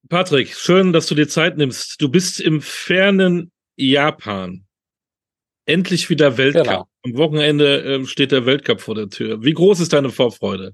Patrick, schön, dass du dir Zeit nimmst. Du bist im fernen Japan. Endlich wieder Weltcup. Genau. Am Wochenende steht der Weltcup vor der Tür. Wie groß ist deine Vorfreude?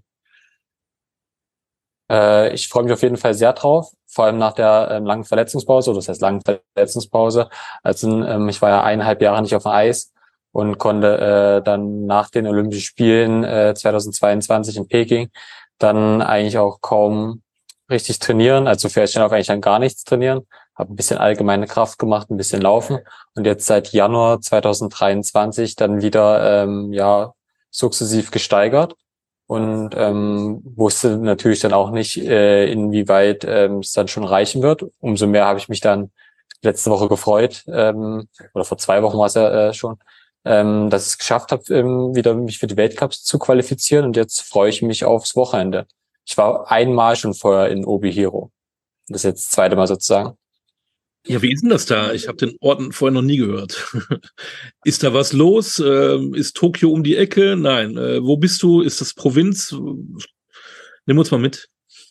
Ich freue mich auf jeden Fall sehr drauf, vor allem nach der langen Verletzungspause, oder das heißt langen Verletzungspause. Also ich war ja 1,5 Jahre nicht auf dem Eis und konnte dann nach den Olympischen Spielen 2022 in Peking dann eigentlich auch kaum richtig trainieren, also für auch eigentlich dann gar nichts trainieren. Habe ein bisschen allgemeine Kraft gemacht, ein bisschen Laufen und jetzt seit Januar 2023 dann wieder sukzessiv gesteigert. Und wusste natürlich dann auch nicht, inwieweit es dann schon reichen wird. Umso mehr habe ich mich dann letzte Woche gefreut, oder vor 2 Wochen war es ja schon, dass ich es geschafft habe, wieder mich für die Weltcups zu qualifizieren. Und jetzt freue ich mich aufs Wochenende. Ich war einmal schon vorher in Obihiro. Das ist jetzt das zweite Mal sozusagen. Ja, wie ist denn das da? Ich habe den Ort vorher noch nie gehört. Ist da was los? Ist Tokio um die Ecke? Nein. Wo bist du? Ist das Provinz? Nimm uns mal mit.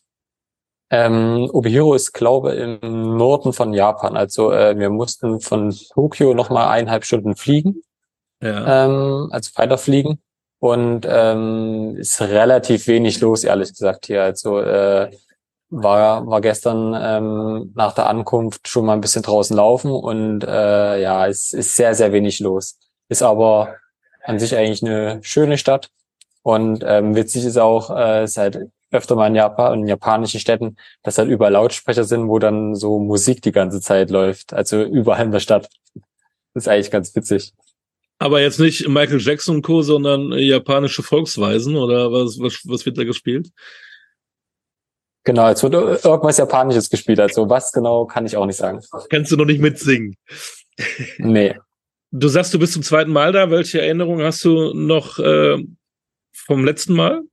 Obihiro ist, glaube ich, im Norden von Japan. Also wir mussten von Tokio nochmal 1,5 Stunden fliegen. Ja. Also weiterfliegen. Und ist relativ wenig los, ehrlich gesagt, hier. Also war gestern nach der Ankunft schon mal ein bisschen draußen laufen und ja, es ist sehr, sehr wenig los. Ist aber an sich eigentlich eine schöne Stadt. Und witzig ist auch, ist halt öfter mal in Japan, in japanischen Städten, dass halt überall Lautsprecher sind, wo dann so Musik die ganze Zeit läuft. Also überall in der Stadt. Das ist eigentlich ganz witzig. Aber jetzt nicht Michael Jackson und Co., sondern japanische Volksweisen oder was wird da gespielt? Genau, jetzt wird irgendwas Japanisches gespielt. Also was genau, kann ich auch nicht sagen. Kannst du noch nicht mitsingen? Nee. Du sagst, du bist zum zweiten Mal da. Welche Erinnerungen hast du noch vom letzten Mal?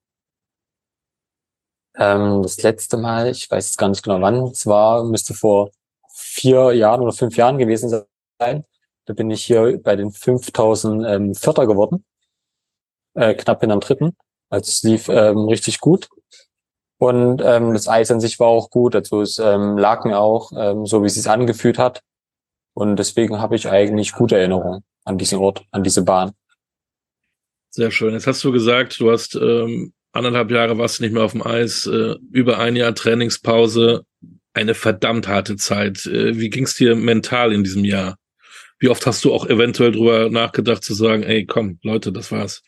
Das letzte Mal, ich weiß jetzt gar nicht genau wann, es war, müsste vor 4 Jahren oder 5 Jahren gewesen sein. Da bin ich hier bei den 5000 Vierter geworden, knapp in am dritten. Also es lief richtig gut. Und das Eis an sich war auch gut. Also es lag mir auch, so wie es sich angefühlt hat. Und deswegen habe ich eigentlich gute Erinnerungen an diesen Ort, an diese Bahn. Sehr schön. Jetzt hast du gesagt, du hast 1,5 Jahre warst du nicht mehr auf dem Eis, über ein Jahr Trainingspause, eine verdammt harte Zeit. Wie ging es dir mental in diesem Jahr? Wie oft hast du auch eventuell drüber nachgedacht zu sagen, ey, komm, Leute, das war's?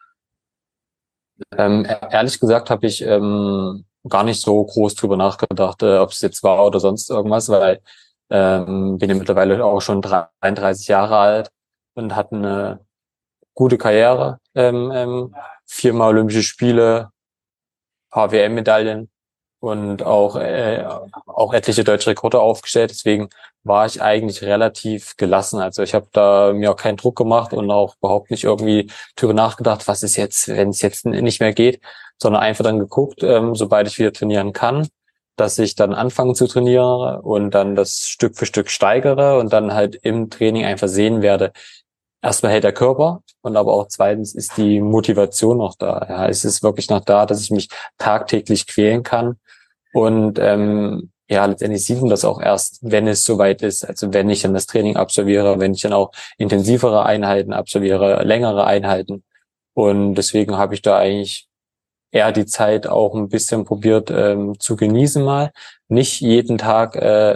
Ehrlich gesagt habe ich gar nicht so groß drüber nachgedacht, ob es jetzt war oder sonst irgendwas, weil bin ja mittlerweile auch schon 33 Jahre alt und hatte eine gute Karriere. 4-mal Olympische Spiele, paar WM-Medaillen und auch etliche deutsche Rekorde aufgestellt. Deswegen war ich eigentlich relativ gelassen. Also ich habe da mir auch keinen Druck gemacht und auch überhaupt nicht irgendwie drüber nachgedacht, was ist jetzt, wenn es jetzt nicht mehr geht, sondern einfach dann geguckt, sobald ich wieder trainieren kann, dass ich dann anfange zu trainieren und dann das Stück für Stück steigere und dann halt im Training einfach sehen werde, erstmal hält der Körper und aber auch zweitens ist die Motivation noch da. Ja, es ist wirklich noch da, dass ich mich tagtäglich quälen kann. Und ja, letztendlich sieht man das auch erst, wenn es soweit ist. Also wenn ich dann das Training absolviere, wenn ich dann auch intensivere Einheiten absolviere, längere Einheiten. Und deswegen habe ich da eigentlich eher die Zeit auch ein bisschen probiert zu genießen mal. Nicht jeden Tag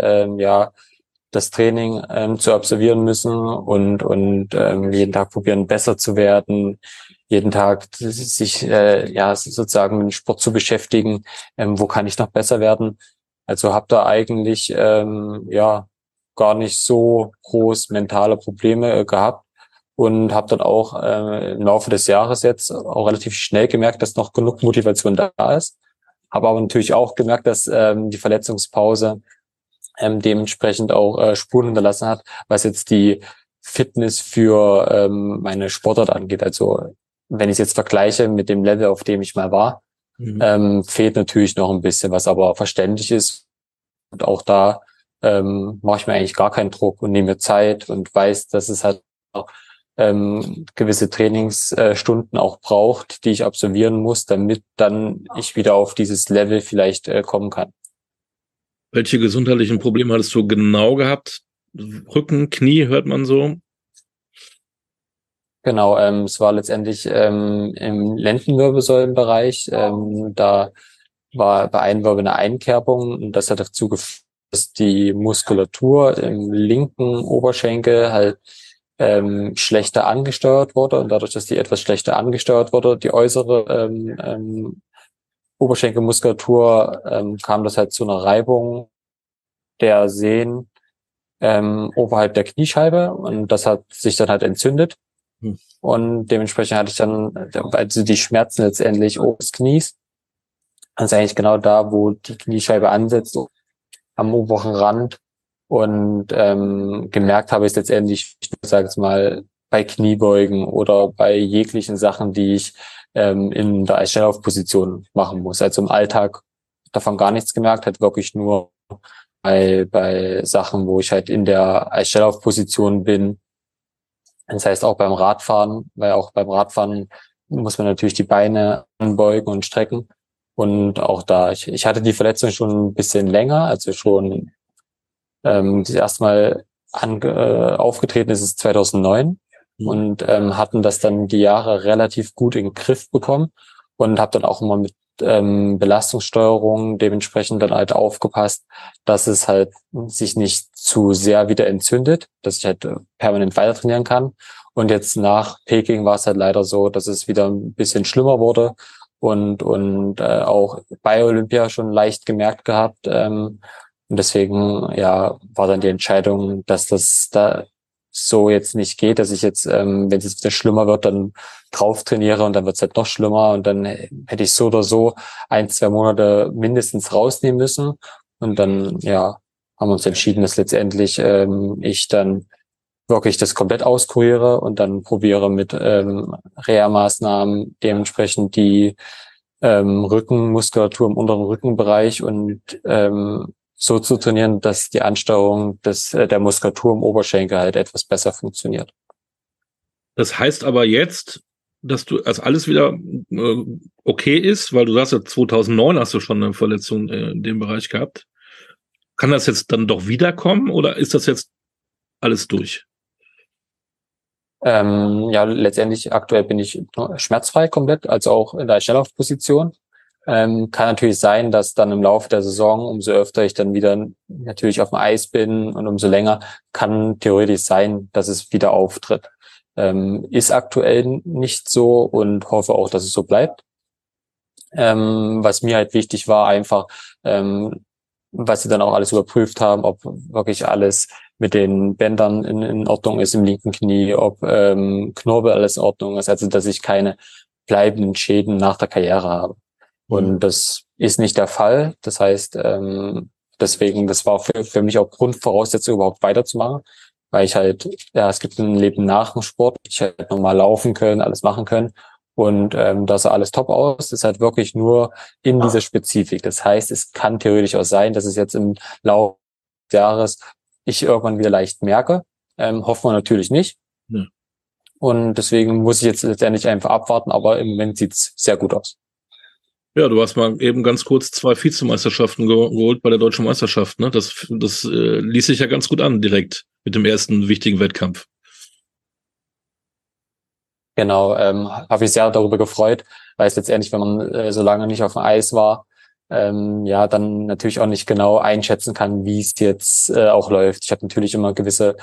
das Training zu absolvieren müssen und jeden Tag probieren, besser zu werden, jeden Tag sich sozusagen mit dem Sport zu beschäftigen, wo kann ich noch besser werden. Also habe da eigentlich gar nicht so groß mentale Probleme gehabt und habe dann auch im Laufe des Jahres jetzt auch relativ schnell gemerkt, dass noch genug Motivation da ist. Habe aber natürlich auch gemerkt, dass die Verletzungspause dementsprechend auch Spuren hinterlassen hat, was jetzt die Fitness für meine Sportart angeht. Also wenn ich es jetzt vergleiche mit dem Level, auf dem ich mal war, Mhm. fehlt natürlich noch ein bisschen, was aber verständlich ist. Und auch da mache ich mir eigentlich gar keinen Druck und nehme mir Zeit und weiß, dass es halt auch gewisse Trainingsstunden auch braucht, die ich absolvieren muss, damit dann ich wieder auf dieses Level vielleicht kommen kann. Welche gesundheitlichen Probleme hattest du genau gehabt? Rücken, Knie, hört man so? Genau, es war letztendlich im Lendenwirbelsäulenbereich. Da war bei einem Wirbel eine Einkerbung und das hat dazu geführt, dass die Muskulatur im linken Oberschenkel halt schlechter angesteuert wurde und dadurch, dass die etwas schlechter angesteuert wurde, die äußere Oberschenkelmuskulatur, kam das halt zu einer Reibung der Sehnen oberhalb der Kniescheibe und das hat sich dann halt entzündet. Hm. Und dementsprechend hatte ich dann also die Schmerzen letztendlich oben des Knies. Also eigentlich genau da, wo die Kniescheibe ansetzt, am oberen Rand. Und gemerkt habe ich es letztendlich, ich sage es mal, bei Kniebeugen oder bei jeglichen Sachen, die ich in der Eisschnelllaufposition machen muss. Also im Alltag davon gar nichts gemerkt, halt wirklich nur bei Sachen, wo ich halt in der Eisschnelllaufposition bin. Das heißt auch beim Radfahren, weil auch beim Radfahren muss man natürlich die Beine anbeugen und strecken. Und auch da, ich hatte die Verletzung schon ein bisschen länger, also schon das erste Mal aufgetreten ist es 2009 und hatten das dann die Jahre relativ gut in den Griff bekommen und habe dann auch immer mit Belastungssteuerung dementsprechend dann halt aufgepasst, dass es halt sich nicht zu sehr wieder entzündet, dass ich halt permanent weiter trainieren kann. Und jetzt nach Peking war es halt leider so, dass es wieder ein bisschen schlimmer wurde und auch bei Olympia schon leicht gemerkt gehabt. Und deswegen ja war dann die Entscheidung, dass das da so jetzt nicht geht, dass ich jetzt, wenn es jetzt wieder schlimmer wird, dann drauf trainiere und dann wird es halt noch schlimmer und dann hätte ich so oder so 1, 2 Monate mindestens rausnehmen müssen. Und dann ja haben wir uns entschieden, dass letztendlich ich dann wirklich das komplett auskuriere und dann probiere mit Reha-Maßnahmen dementsprechend die Rückenmuskulatur im unteren Rückenbereich und so zu trainieren, dass die Ansteuerung der Muskulatur im Oberschenkel halt etwas besser funktioniert. Das heißt aber jetzt, dass du, also alles wieder okay ist, weil du sagst ja, 2009 hast du schon eine Verletzung in dem Bereich gehabt. Kann das jetzt dann doch wiederkommen oder ist das jetzt alles durch? Ja, letztendlich aktuell bin ich schmerzfrei komplett, also auch in der Schnelllaufposition. Kann natürlich sein, dass dann im Laufe der Saison, umso öfter ich dann wieder natürlich auf dem Eis bin und umso länger, kann theoretisch sein, dass es wieder auftritt. Ist aktuell nicht so und hoffe auch, dass es so bleibt. Was mir halt wichtig war, einfach, was sie dann auch alles überprüft haben, ob wirklich alles mit den Bändern in Ordnung ist im linken Knie, ob Knorpel alles in Ordnung ist, also dass ich keine bleibenden Schäden nach der Karriere habe. Und das ist nicht der Fall. Das heißt, deswegen, das war für mich auch Grundvoraussetzung, überhaupt weiterzumachen, weil ich halt, ja, es gibt ein Leben nach dem Sport, ich halt nochmal laufen können, alles machen können. Und da sah alles top aus. Das ist halt wirklich nur in dieser Spezifik. Das heißt, es kann theoretisch auch sein, dass es jetzt im Laufe des Jahres ich irgendwann wieder leicht merke. Hoffen wir natürlich nicht. Ja. Und deswegen muss ich jetzt letztendlich einfach abwarten, aber im Moment sieht's sehr gut aus. Ja, du hast mal eben ganz kurz 2 Vizemeisterschaften geholt bei der Deutschen Meisterschaft, ne? Das ließ sich ja ganz gut an, direkt mit dem ersten wichtigen Wettkampf. Genau, habe ich sehr darüber gefreut, weil es letztendlich, wenn man so lange nicht auf dem Eis war, ja, dann natürlich auch nicht genau einschätzen kann, wie es jetzt auch läuft. Ich habe natürlich immer gewisse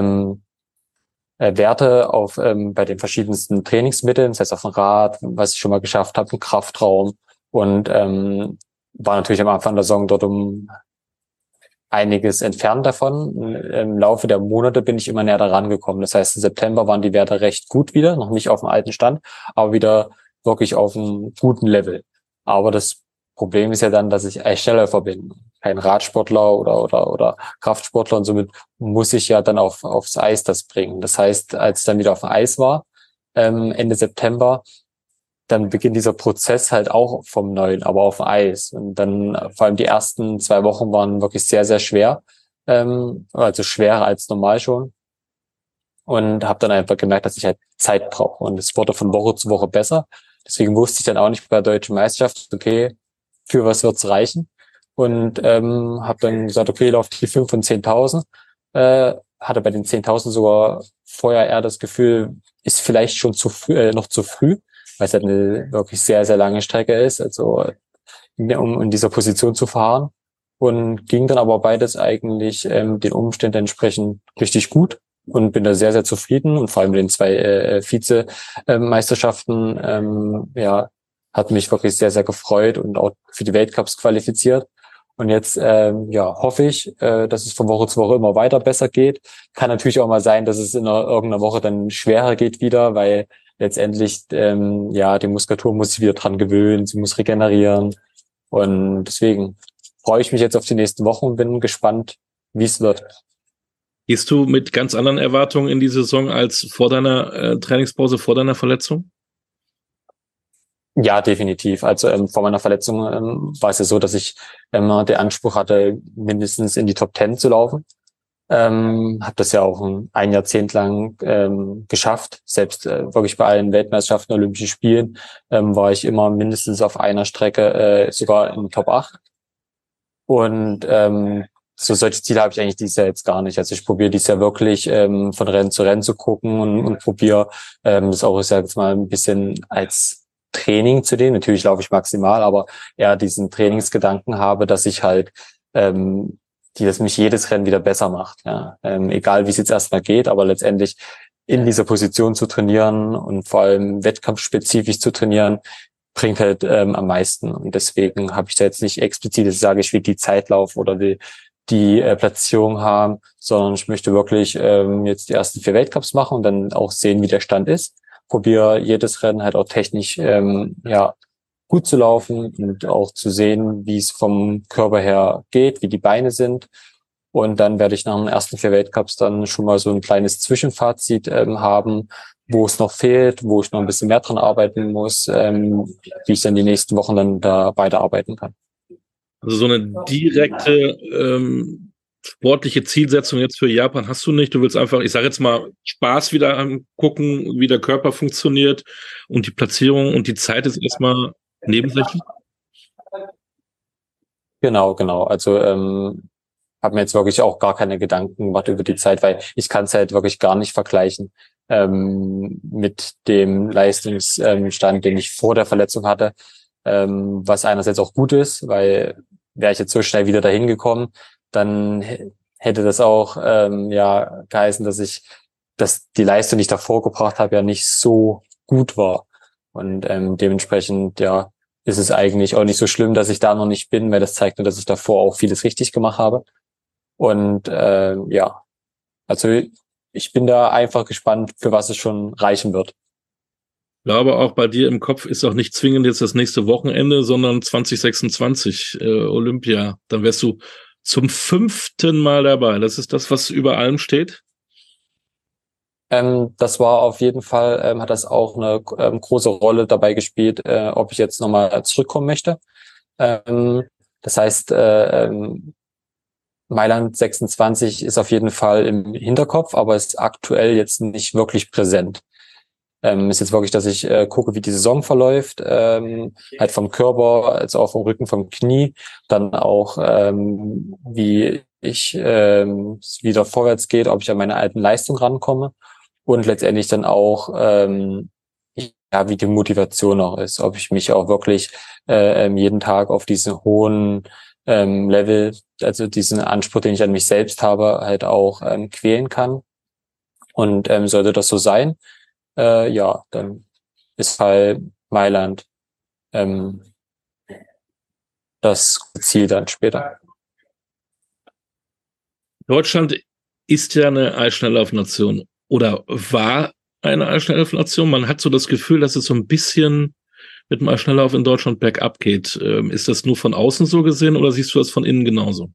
Werte auf bei den verschiedensten Trainingsmitteln, das heißt auf dem Rad, was ich schon mal geschafft habe, im Kraftraum und war natürlich am Anfang der Saison dort um einiges entfernt davon. Im Laufe der Monate bin ich immer näher daran gekommen. Das heißt, im September waren die Werte recht gut wieder, noch nicht auf dem alten Stand, aber wieder wirklich auf einem guten Level. Aber das Problem ist ja dann, dass ich Eisschnellläufer bin, kein Radsportler oder Kraftsportler und somit muss ich ja dann aufs Eis das bringen. Das heißt, als ich dann wieder auf dem Eis war, Ende September, dann beginnt dieser Prozess halt auch vom Neuen, aber auf dem Eis. Und dann vor allem die ersten 2 Wochen waren wirklich sehr, sehr schwer, also schwerer als normal schon. Und habe dann einfach gemerkt, dass ich halt Zeit brauche. Und es wurde von Woche zu Woche besser. Deswegen wusste ich dann auch nicht bei der Deutschen Meisterschaft, okay, für was wird's reichen. und habe dann gesagt, okay, lauf die 5 und 10.000. Hatte bei den 10.000 sogar vorher eher das Gefühl, ist vielleicht schon zu früh, noch zu früh, weil es halt eine wirklich sehr, sehr lange Strecke ist, also um in dieser Position zu fahren. Und ging dann aber beides eigentlich den Umständen entsprechend richtig gut und bin da sehr, sehr zufrieden. Und vor allem mit den 2 Vize-Meisterschaften ja, hat mich wirklich sehr, sehr gefreut und auch für die Weltcups qualifiziert. Und jetzt ja, hoffe ich, dass es von Woche zu Woche immer weiter besser geht. Kann natürlich auch mal sein, dass es in irgendeiner Woche dann schwerer geht wieder, weil letztendlich ja, die Muskulatur muss sich wieder dran gewöhnen, sie muss regenerieren. Und deswegen freue ich mich jetzt auf die nächsten Wochen und bin gespannt, wie es wird. Gehst du mit ganz anderen Erwartungen in die Saison als vor deiner Trainingspause, vor deiner Verletzung? Ja, definitiv. Also vor meiner Verletzung war es ja so, dass ich immer den Anspruch hatte, mindestens in die Top 10 zu laufen. Habe das ja auch ein Jahrzehnt lang geschafft. Selbst wirklich bei allen Weltmeisterschaften, Olympischen Spielen war ich immer mindestens auf einer Strecke sogar in Top 8. Und so solche Ziele habe ich eigentlich dieses Jahr jetzt gar nicht. Also ich probiere dieses Jahr wirklich von Rennen zu Rennen zu gucken und probiere das auch, ich sage jetzt mal, ein bisschen als Training zu nehmen. Natürlich laufe ich maximal, aber eher diesen Trainingsgedanken habe, dass ich halt dass mich jedes Rennen wieder besser macht. Ja. Egal wie es jetzt erstmal geht, aber letztendlich in dieser Position zu trainieren und vor allem wettkampfspezifisch zu trainieren, bringt halt am meisten. Und deswegen habe ich da jetzt nicht explizit, dass ich sage, ich will die Zeitlauf oder die Platzierung haben, sondern ich möchte wirklich jetzt die ersten 4 Weltcups machen und dann auch sehen, wie der Stand ist. Probiere jedes Rennen halt auch technisch ja gut zu laufen und auch zu sehen, wie es vom Körper her geht, wie die Beine sind. Und dann werde ich nach den ersten 4 Weltcups dann schon mal so ein kleines Zwischenfazit haben, wo es noch fehlt, wo ich noch ein bisschen mehr dran arbeiten muss, wie ich dann die nächsten Wochen dann da weiterarbeiten kann. Also so eine direkte sportliche Zielsetzung jetzt für Japan hast du nicht. Du willst einfach, ich sage jetzt mal, Spaß wieder angucken, wie der Körper funktioniert und die Platzierung und die Zeit ist erstmal nebensächlich. Genau. Also habe mir jetzt wirklich auch gar keine Gedanken gemacht über die Zeit, weil ich kann es halt wirklich gar nicht vergleichen mit dem Leistungsstand, den ich vor der Verletzung hatte, was einerseits auch gut ist, weil wäre ich jetzt so schnell wieder dahin gekommen, dann hätte das auch ja geheißen, dass die Leistung, die ich davor gebracht habe, ja nicht so gut war. Und dementsprechend ja ist es eigentlich auch nicht so schlimm, dass ich da noch nicht bin, weil das zeigt nur, dass ich davor auch vieles richtig gemacht habe. Und ja, also ich bin da einfach gespannt, für was es schon reichen wird. Ich glaube, auch bei dir im Kopf ist auch nicht zwingend jetzt das nächste Wochenende, sondern 2026 Olympia. Dann wärst du zum 5. Mal dabei. Das ist das, was über allem steht? Das war auf jeden Fall, hat das auch eine große Rolle dabei gespielt, ob ich jetzt nochmal zurückkommen möchte. Das heißt, Mailand 26 ist auf jeden Fall im Hinterkopf, aber ist aktuell jetzt nicht wirklich präsent. Ist jetzt wirklich, dass ich gucke, wie die Saison verläuft, halt vom Körper, also auch vom Rücken, vom Knie, dann auch wie ich es wieder vorwärts geht, ob ich an meine alten Leistungen rankomme und letztendlich dann auch ja, wie die Motivation auch ist, ob ich mich auch wirklich jeden Tag auf diesen hohen Level, also diesen Anspruch, den ich an mich selbst habe, halt auch quälen kann. Und sollte das so sein, ja, dann ist halt Mailand das Ziel dann später. Deutschland ist ja eine Eisschnelllaufnation oder war eine Eisschnelllaufnation. Man hat so das Gefühl, dass es so ein bisschen mit dem Eisschnelllauf in Deutschland bergab geht. Ist das nur von außen so gesehen oder siehst du das von innen genauso?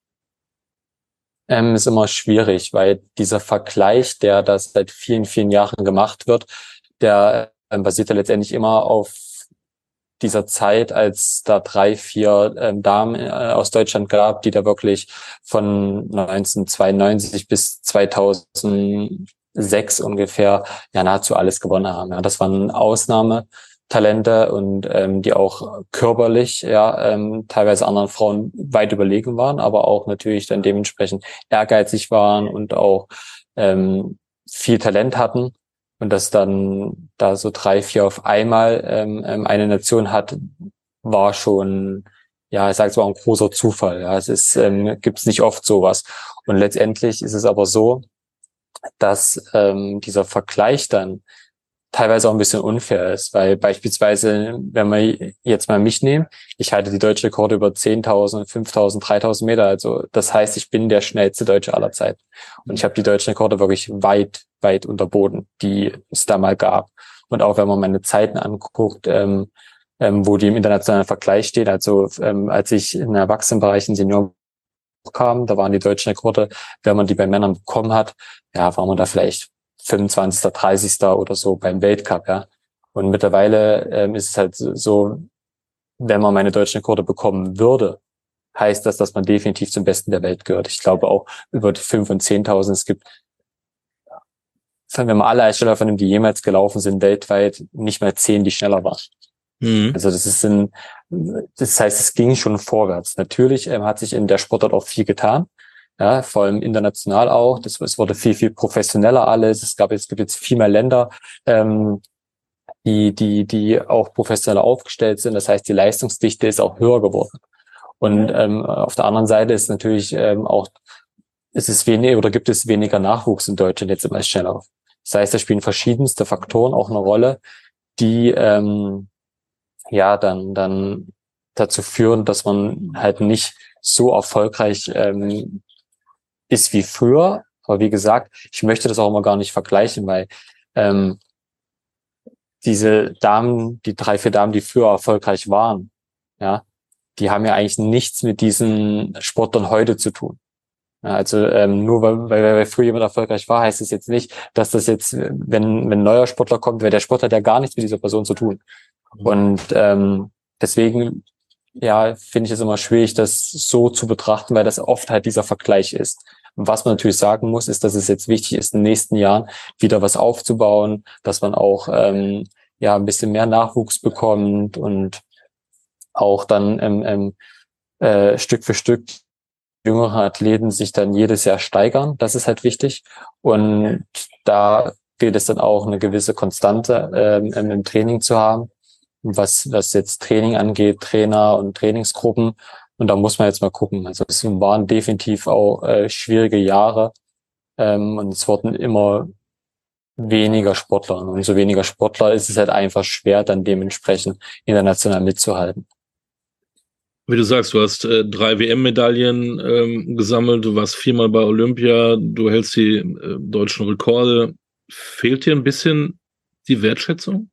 Ist immer schwierig, weil dieser Vergleich, der das seit vielen, vielen Jahren gemacht wird, der basiert ja letztendlich immer auf dieser Zeit, als da 3, 4 Damen aus Deutschland gab, die da wirklich von 1992 bis 2006 ungefähr ja nahezu alles gewonnen haben. Ja, das war eine Ausnahme. Talente und die auch körperlich teilweise anderen Frauen weit überlegen waren, aber auch natürlich dann dementsprechend ehrgeizig waren und auch viel Talent hatten. Und dass dann da so 3, 4 auf einmal eine Nation hat, war schon, ja, ich sage es mal, ein großer Zufall. Ja, es ist gibt's nicht oft sowas. Und letztendlich ist es aber so, dass dieser Vergleich dann teilweise auch ein bisschen unfair ist, weil beispielsweise, wenn wir jetzt mal mich nehmen, ich halte die deutsche Rekorde über 10.000, 5.000, 3.000 Meter, also das heißt, ich bin der schnellste Deutsche aller Zeiten. Und ich habe die deutschen Rekorde wirklich weit, weit unterboten, die es da mal gab. Und auch wenn man meine Zeiten anguckt, wo die im internationalen Vergleich stehen, also als ich in Erwachsenenbereich in Senioren kam, da waren die deutschen Rekorde, wenn man die bei Männern bekommen hat, ja, war man da vielleicht 25., 30. oder so beim Weltcup, ja. Und mittlerweile ist es halt so, wenn man meine deutschen Rekorde bekommen würde, heißt das, dass man definitiv zum Besten der Welt gehört. Ich glaube auch über die 5.000 und 10.000. Es gibt, wenn man alle Eisschnellläufer nimmt, die jemals gelaufen sind, weltweit, nicht mal 10, die schneller waren. Mhm. Also das heißt, es ging schon vorwärts. Natürlich hat sich in der Sportart auch viel getan. Ja, vor allem international auch. Es wurde viel, viel professioneller alles. Es gibt jetzt viel mehr Länder, die auch professioneller aufgestellt sind. Das heißt, die Leistungsdichte ist auch höher geworden. Und auf der anderen Seite ist natürlich auch, gibt es weniger Nachwuchs in Deutschland jetzt im Eisschnelllauf. Das heißt, da spielen verschiedenste Faktoren auch eine Rolle, die dann dazu führen, dass man halt nicht so erfolgreich ist wie früher. Aber wie gesagt, ich möchte das auch immer gar nicht vergleichen, weil diese Damen, die 3, 4 Damen, die früher erfolgreich waren, ja, die haben ja eigentlich nichts mit diesen Sportlern heute zu tun. Ja, also nur weil früher jemand erfolgreich war, heißt es jetzt nicht, dass das jetzt, wenn ein neuer Sportler kommt, weil der Sportler hat ja gar nichts mit dieser Person zu tun. Und deswegen, ja, finde ich es immer schwierig, das so zu betrachten, weil das oft halt dieser Vergleich ist. Und was man natürlich sagen muss, ist, dass es jetzt wichtig ist, in den nächsten Jahren wieder was aufzubauen, dass man auch ein bisschen mehr Nachwuchs bekommt und auch dann Stück für Stück jüngere Athleten sich dann jedes Jahr steigern. Das ist halt wichtig. Und da gilt es dann auch, eine gewisse Konstante im Training zu haben, was jetzt Training angeht, Trainer und Trainingsgruppen. Und da muss man jetzt mal gucken. Also es waren definitiv auch schwierige Jahre und es wurden immer weniger Sportler. Und umso weniger Sportler ist es halt einfach schwer, dann dementsprechend international mitzuhalten. Wie du sagst, du hast 3 WM-Medaillen gesammelt, du warst 4-mal bei Olympia, du hältst die deutschen Rekorde. Fehlt dir ein bisschen die Wertschätzung?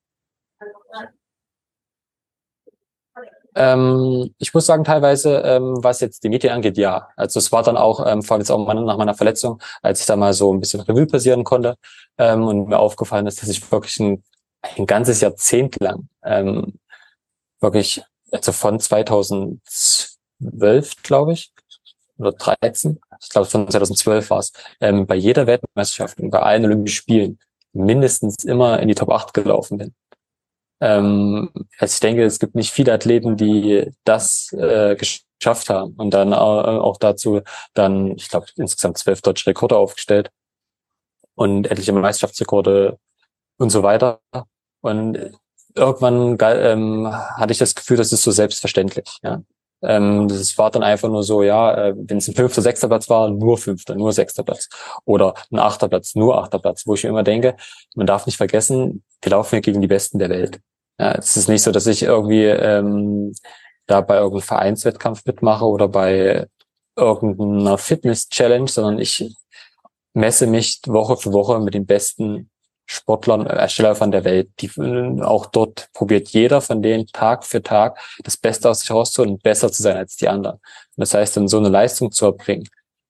Ich muss sagen, teilweise, was jetzt die Medien angeht, ja. Also es war dann auch, vor allem jetzt auch nach meiner Verletzung, als ich da mal so ein bisschen Revue passieren konnte und mir aufgefallen ist, dass ich wirklich ein ganzes Jahrzehnt lang wirklich, also von 2012, glaube ich, oder 13, ich glaube von 2012 war es, bei jeder Weltmeisterschaft und bei allen Olympischen Spielen mindestens immer in die Top 8 gelaufen bin. Also ich denke, es gibt nicht viele Athleten, die das geschafft haben und dann auch dazu dann, ich glaube, insgesamt 12 deutsche Rekorde aufgestellt und etliche Meisterschaftsrekorde und so weiter. Und irgendwann hatte ich das Gefühl, das ist so selbstverständlich. Ja. Das war dann einfach nur so, ja, wenn es ein 5., 6. Platz war, nur 5., nur 6. Platz. Oder ein 8. Platz, nur 8. Platz, wo ich mir immer denke, man darf nicht vergessen, wir laufen ja gegen die Besten der Welt. Ja, es ist nicht so, dass ich irgendwie da bei irgendeinem Vereinswettkampf mitmache oder bei irgendeiner Fitness-Challenge, sondern ich messe mich Woche für Woche mit den besten Sportlern, Läufern der Welt. Die auch dort probiert jeder von denen Tag für Tag das Beste aus sich rauszuholen und besser zu sein als die anderen. Und das heißt, dann so eine Leistung zu erbringen,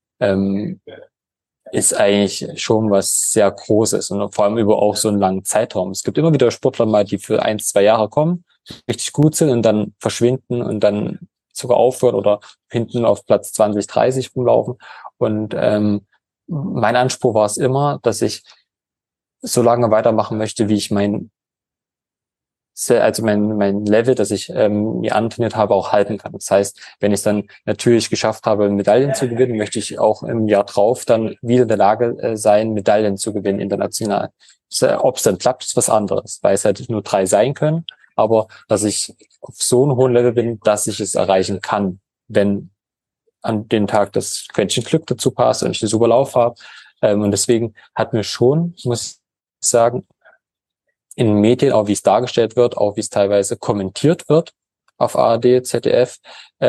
ist eigentlich schon was sehr Großes und vor allem über auch so einen langen Zeitraum. Es gibt immer wieder Sportler mal, die für 1, 2 Jahre kommen, richtig gut sind und dann verschwinden und dann sogar aufhören oder hinten auf Platz 20, 30 rumlaufen. Und mein Anspruch war es immer, dass ich so lange weitermachen möchte, wie ich mein also mein Level, das ich mir antrainiert habe, auch halten kann. Das heißt, wenn ich dann natürlich geschafft habe, Medaillen zu gewinnen, möchte ich auch im Jahr drauf dann wieder in der Lage sein, Medaillen zu gewinnen international. Ob es dann klappt, ist was anderes, weil es halt nur 3 sein können. Aber dass ich auf so einem hohen Level bin, dass ich es erreichen kann, wenn an den Tag das Quäntchen Glück dazu passt und ich einen super Lauf habe. Und deswegen hat mir schon, muss ich sagen, in den Medien, auch wie es dargestellt wird, auch wie es teilweise kommentiert wird auf ARD, ZDF,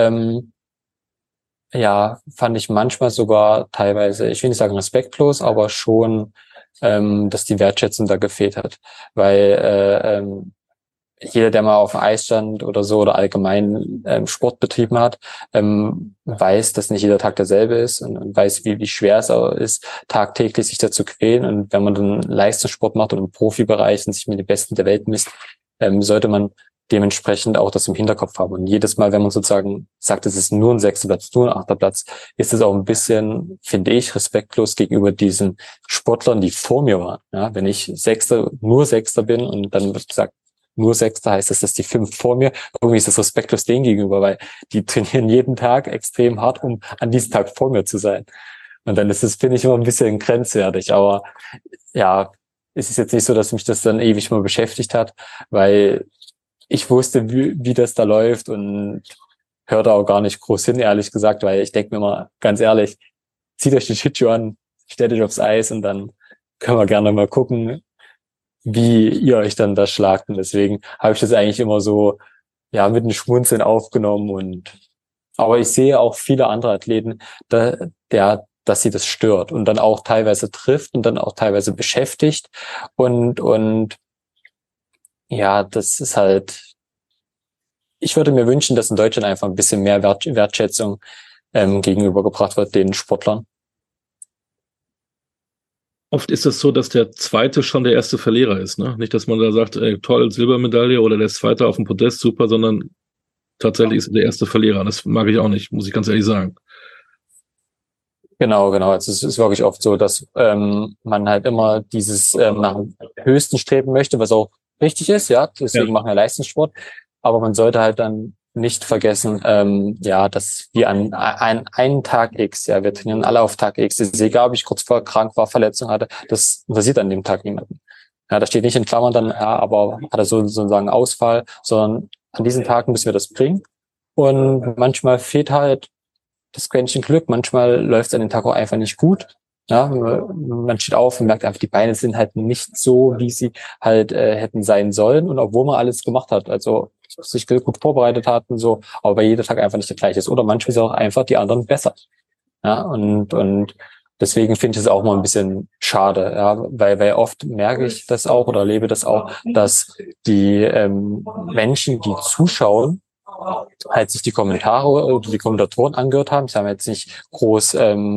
ja, fand ich manchmal sogar teilweise, ich will nicht sagen respektlos, aber schon, dass die Wertschätzung da gefehlt hat. Weil jeder, der mal auf dem Eis stand oder so oder allgemein Sport betrieben hat, weiß, dass nicht jeder Tag derselbe ist und weiß, wie schwer es auch ist, tagtäglich sich dazu quälen. Und wenn man dann Leistungssport macht und im Profibereich und sich mit den Besten der Welt misst, sollte man dementsprechend auch das im Hinterkopf haben. Und jedes Mal, wenn man sozusagen sagt, es ist nur ein 6. Platz, nur ein 8. Platz, ist es auch ein bisschen, finde ich, respektlos gegenüber diesen Sportlern, die vor mir waren. Ja, wenn ich nur Sechster bin und dann wird gesagt, nur Sechster, heißt das, dass die 5 vor mir, irgendwie ist das respektlos denen gegenüber, weil die trainieren jeden Tag extrem hart, um an diesem Tag vor mir zu sein. Und dann ist es, finde ich, immer ein bisschen grenzwertig. Aber ja, es ist jetzt nicht so, dass mich das dann ewig mal beschäftigt hat, weil ich wusste, wie das da läuft und höre da auch gar nicht groß hin, ehrlich gesagt, weil ich denke mir mal, ganz ehrlich, zieht euch den Shitshow an, stellt euch aufs Eis und dann können wir gerne mal gucken, wie ihr euch dann da schlagt. Und deswegen habe ich das eigentlich immer so, ja, mit einem Schmunzeln aufgenommen aber ich sehe auch viele andere Athleten, dass sie das stört und dann auch teilweise trifft und dann auch teilweise beschäftigt und ja, das ist halt, ich würde mir wünschen, dass in Deutschland einfach ein bisschen mehr Wertschätzung gegenübergebracht wird den Sportlern. Oft ist es so, dass der Zweite schon der erste Verlierer ist, ne? Nicht, dass man da sagt, ey, toll, Silbermedaille oder der Zweite auf dem Podest, super, sondern tatsächlich ist er der erste Verlierer. Das mag ich auch nicht, muss ich ganz ehrlich sagen. Genau. Also es ist wirklich oft so, dass man halt immer dieses nach dem Höchsten streben möchte, was auch richtig ist, ja. Deswegen machen wir Leistungssport. Aber man sollte halt dann nicht vergessen, ja, dass wir an einen Tag X, ja, wir trainieren alle auf Tag X. Es ist egal, ob ich kurz vorher krank war, Verletzung hatte, das interessiert an dem Tag niemanden. Ja, da steht nicht in Klammern dann, ja, aber hat er sozusagen Ausfall, sondern an diesen Tagen müssen wir das bringen. Und manchmal fehlt halt das Quäntchen Glück, manchmal läuft es an den Tag auch einfach nicht gut. Ja, man steht auf und merkt einfach, die Beine sind halt nicht so, wie sie halt hätten sein sollen. Und obwohl man alles gemacht hat, also sich gut vorbereitet hat und so, aber bei jeder Tag einfach nicht der gleiche ist. Oder manchmal ist auch einfach die anderen besser. Ja, und deswegen finde ich es auch mal ein bisschen schade, ja, weil oft merke ich das auch oder erlebe das auch, dass die Menschen, die zuschauen, halt sich die Kommentare oder die Kommentatoren angehört haben. Sie haben jetzt nicht groß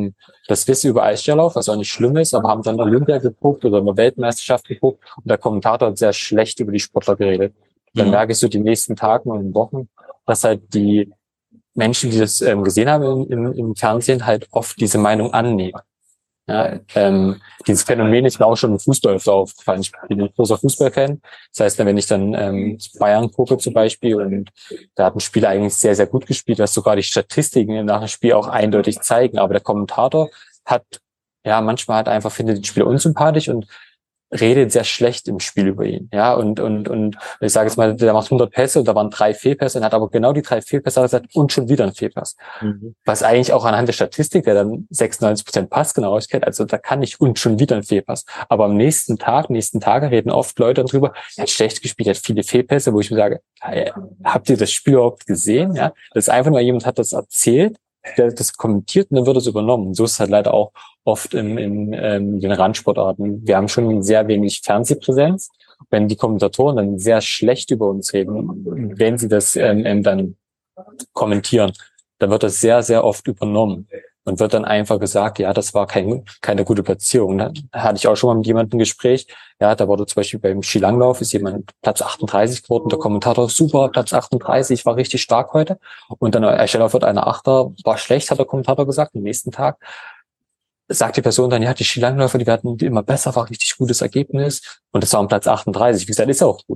das Wissen über Eisstierlauf, was auch nicht schlimm ist, aber haben dann Olympia geguckt oder eine Weltmeisterschaft geguckt und der Kommentator hat sehr schlecht über die Sportler geredet. Dann merke ich so die nächsten Tage und Wochen, dass halt die Menschen, die das gesehen haben im Fernsehen, halt oft diese Meinung annehmen. Ja, dieses Phänomen ist mir auch schon im Fußball aufgefallen. Ich bin ein großer Fußballfan. Das heißt, wenn ich dann Bayern gucke zum Beispiel und da hat ein Spieler eigentlich sehr, sehr gut gespielt, was sogar die Statistiken nach dem Spiel auch eindeutig zeigen. Aber der Kommentator hat, ja, manchmal halt einfach findet den Spieler unsympathisch und redet sehr schlecht im Spiel über ihn. Ja, und ich sage jetzt mal, der macht 100 Pässe und da waren 3 Fehlpässe und hat aber genau die 3 Fehlpässe gesagt und schon wieder ein Fehlpass. Was eigentlich auch anhand der Statistik, der dann 96% Passgenauigkeit, also da kann ich und schon wieder ein Fehlpass. Aber am nächsten Tage reden oft Leute darüber, er hat schlecht gespielt, er hat viele Fehlpässe, wo ich mir sage, habt ihr das Spiel überhaupt gesehen? Ja, das ist einfach nur jemand hat das erzählt, der hat das kommentiert und dann wird es übernommen. Und so ist es halt leider auch oft in den Randsportarten. Wir haben schon sehr wenig Fernsehpräsenz. Wenn die Kommentatoren dann sehr schlecht über uns reden, wenn sie das dann kommentieren, dann wird das sehr, sehr oft übernommen und wird dann einfach gesagt, ja, das war keine gute Platzierung. Da hatte ich auch schon mal mit jemandem ein Gespräch. Ja, da wurde zum Beispiel beim Skilanglauf ist jemand Platz 38 geworden. Der Kommentator, super, Platz 38, war richtig stark heute. Und dann Eisstierlauf wird einer Achter, war schlecht, hat der Kommentator gesagt. Am nächsten Tag sagt die Person dann, ja, die Skilangläufer, die werden immer besser, war ein richtig gutes Ergebnis. Und das war am Platz 38. Wie gesagt, ist ja auch gut.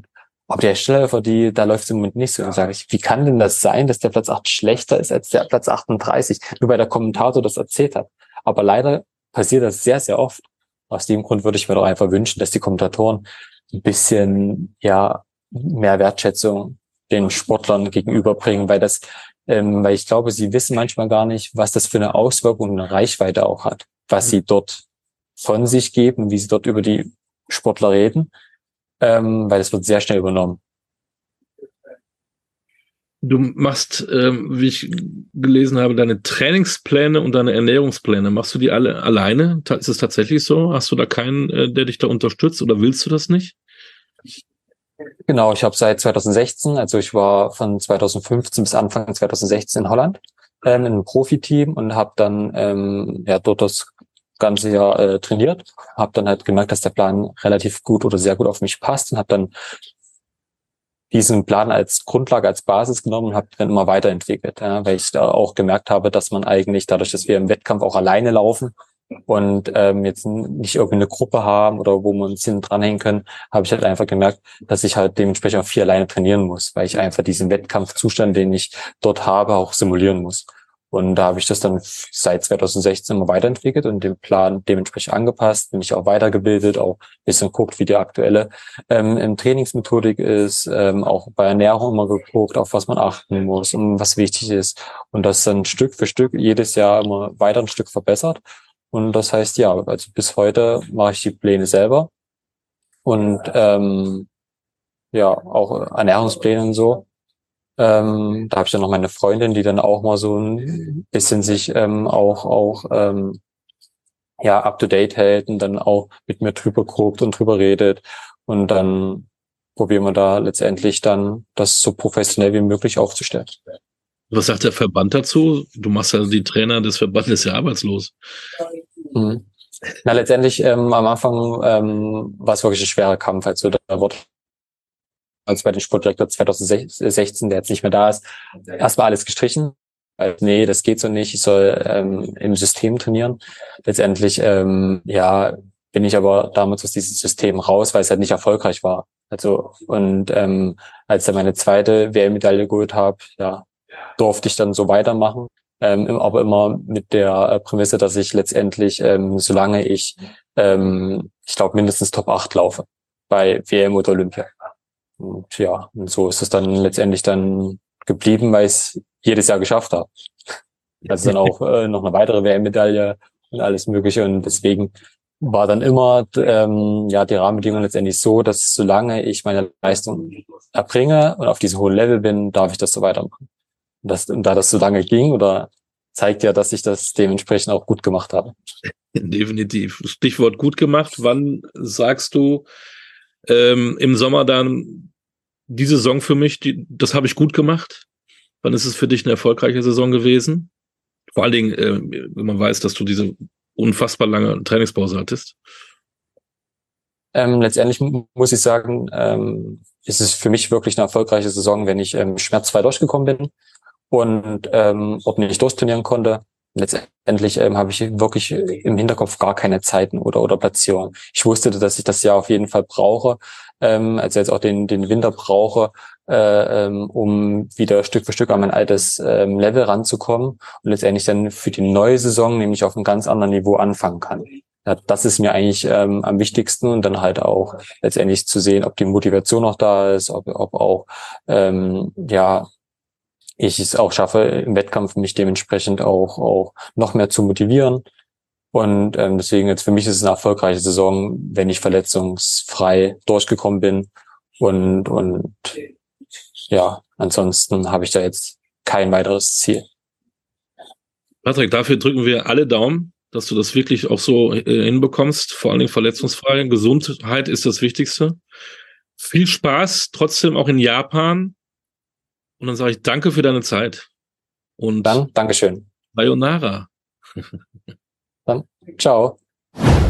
aber der Schnellläufer, da läuft es im Moment nicht so. Und dann sage ich, wie kann denn das sein, dass der Platz 8 schlechter ist als der Platz 38? Nur weil der Kommentator das erzählt hat. Aber leider passiert das sehr, sehr oft. Aus dem Grund würde ich mir doch einfach wünschen, dass die Kommentatoren ein bisschen, ja, mehr Wertschätzung den Sportlern gegenüberbringen, weil ich glaube, sie wissen manchmal gar nicht, was das für eine Auswirkung und eine Reichweite auch hat, was sie dort von sich geben, wie sie dort über die Sportler reden, weil es wird sehr schnell übernommen. Du machst, wie ich gelesen habe, deine Trainingspläne und deine Ernährungspläne. Machst du die alle alleine? Ist es tatsächlich so? Hast du da keinen, der dich da unterstützt, oder willst du das nicht? Genau, ich habe seit 2016, also ich war von 2015 bis Anfang 2016 in Holland in einem Profiteam und habe dann dort das ganze Jahr trainiert. Habe dann halt gemerkt, dass der Plan relativ gut oder sehr gut auf mich passt und habe dann diesen Plan als Grundlage, als Basis genommen und habe dann immer weiterentwickelt, ja, weil ich da auch gemerkt habe, dass man eigentlich dadurch, dass wir im Wettkampf auch alleine laufen und jetzt nicht irgendeine Gruppe haben oder wo wir uns hinten dranhängen können, habe ich halt einfach gemerkt, dass ich halt dementsprechend auch viel alleine trainieren muss, weil ich einfach diesen Wettkampfzustand, den ich dort habe, auch simulieren muss. Und da habe ich das dann seit 2016 immer weiterentwickelt und den Plan dementsprechend angepasst, bin ich auch weitergebildet, auch ein bisschen guckt, wie die aktuelle Trainingsmethodik ist, auch bei Ernährung immer geguckt, auf was man achten muss und was wichtig ist. Und das dann Stück für Stück jedes Jahr immer weiter ein Stück verbessert. Und das heißt, ja, also bis heute mache ich die Pläne selber und ja, auch Ernährungspläne und so. Da habe ich dann noch meine Freundin, die dann auch mal so ein bisschen sich ja up to date hält und dann auch mit mir drüber guckt und drüber redet. Und dann probieren wir da letztendlich dann das so professionell wie möglich aufzustellen. Was sagt der Verband dazu? Du machst ja die Trainer des Verbandes ja arbeitslos. Mhm. Na, letztendlich am Anfang war es wirklich ein schwerer Kampf. Also da wurde als bei den Sportdirektor 2016, der jetzt nicht mehr da ist, erstmal alles gestrichen. Nee, das geht so nicht. Ich soll im System trainieren. Letztendlich ja, bin ich aber damals aus diesem System raus, weil es halt nicht erfolgreich war. Also und als ich meine zweite WM-Medaille geholt habe, ja, durfte ich dann so weitermachen. Aber immer mit der Prämisse, dass ich letztendlich, solange ich glaube, mindestens Top 8 laufe bei WM oder Olympia. Und ja, und so ist es dann letztendlich dann geblieben, weil ich es jedes Jahr geschafft habe. Also dann auch noch eine weitere WM-Medaille und alles Mögliche. Und deswegen war dann immer ja die Rahmenbedingung letztendlich so, dass solange ich meine Leistung erbringe und auf diesem hohen Level bin, darf ich das so weitermachen. Und da das so lange ging, oder zeigt ja, dass ich das dementsprechend auch gut gemacht habe. Definitiv. Stichwort gut gemacht. Wann sagst du im Sommer dann, die Saison für mich, das habe ich gut gemacht? Wann ist es für dich eine erfolgreiche Saison gewesen? Vor allen Dingen, wenn man weiß, dass du diese unfassbar lange Trainingspause hattest. Letztendlich muss ich sagen, ist es für mich wirklich eine erfolgreiche Saison, wenn ich schmerzfrei durchgekommen bin und ordentlich durchtrainieren konnte. Letztendlich habe ich wirklich im Hinterkopf gar keine Zeiten oder Platzierung. Ich wusste, dass ich das Jahr auf jeden Fall brauche, also jetzt auch den Winter brauche, um wieder Stück für Stück an mein altes Level ranzukommen und letztendlich dann für die neue Saison nämlich auf einem ganz anderen Niveau anfangen kann. Ja, das ist mir eigentlich am wichtigsten, und dann halt auch letztendlich zu sehen, ob die Motivation noch da ist, ob auch ja ich es auch schaffe, im Wettkampf mich dementsprechend auch noch mehr zu motivieren. Und deswegen jetzt für mich ist es eine erfolgreiche Saison, wenn ich verletzungsfrei durchgekommen bin. Und ja, ansonsten habe ich da jetzt kein weiteres Ziel. Patrick, dafür drücken wir alle Daumen, dass du das wirklich auch so hinbekommst. Vor allen Dingen verletzungsfrei. Gesundheit ist das Wichtigste. Viel Spaß trotzdem auch in Japan. Und dann sage ich danke für deine Zeit. Und Dann, Dankeschön. Sayonara. Dann, ciao.